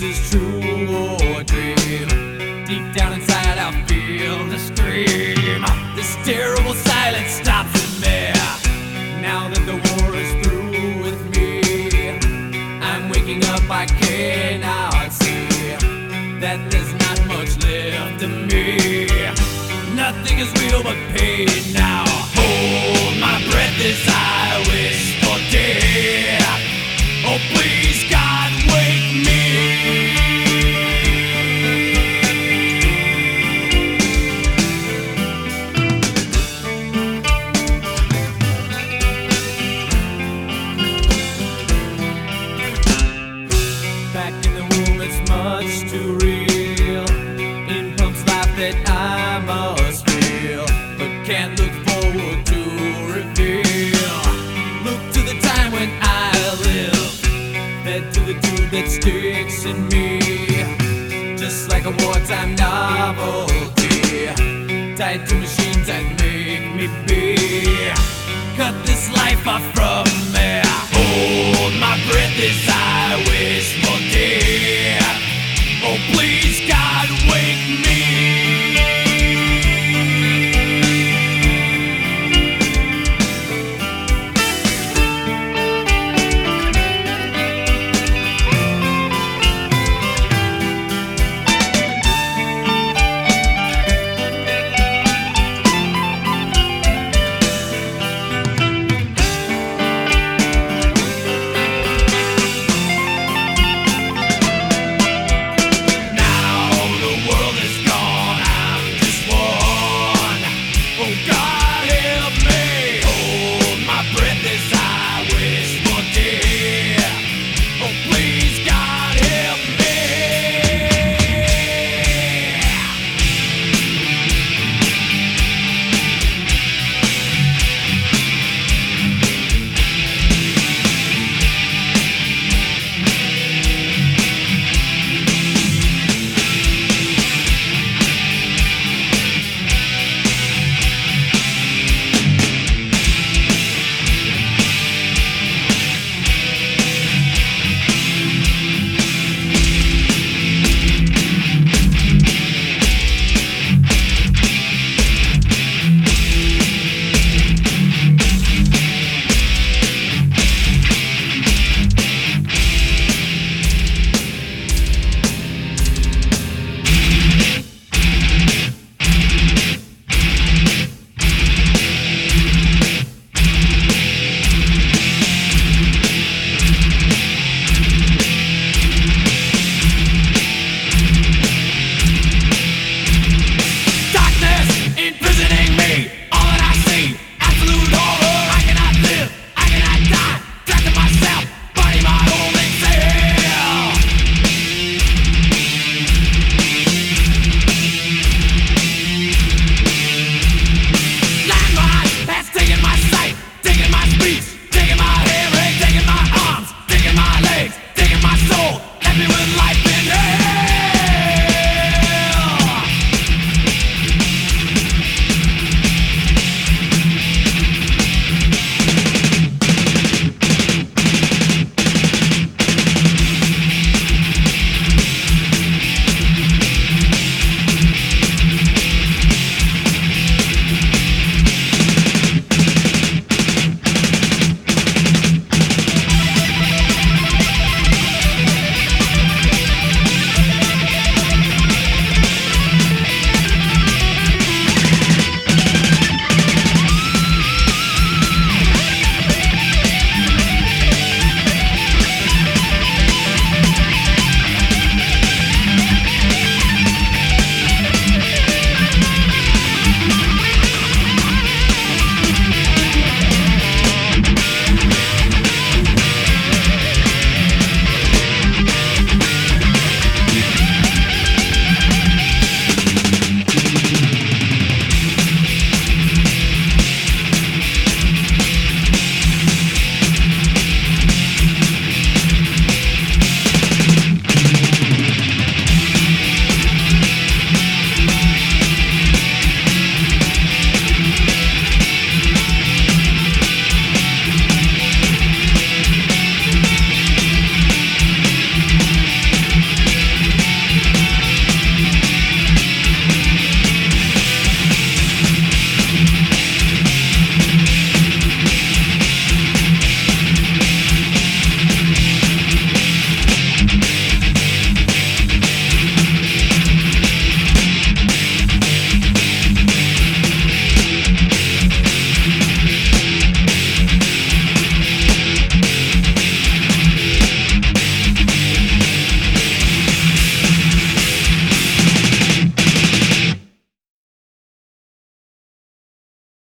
this is true or dream. Deep down inside I feel the scream. This terrible silence stops in me. Now that the war is through with me, I'm waking up, I cannot see that there's not much left of me. Nothing is real but pain now. Hold my breath as I wish for death. Oh please God, wake me. Back in the womb, it's much too real. In pumps life that I must feel, but can't look forward to reveal. Look to the time when I live, fed to the tube that sticks in me, just like a wartime novelty, tied to machines that make me be. Cut this life off from me. Hold my breath as I wish for death. Oh please God, wake me. Taking my speech.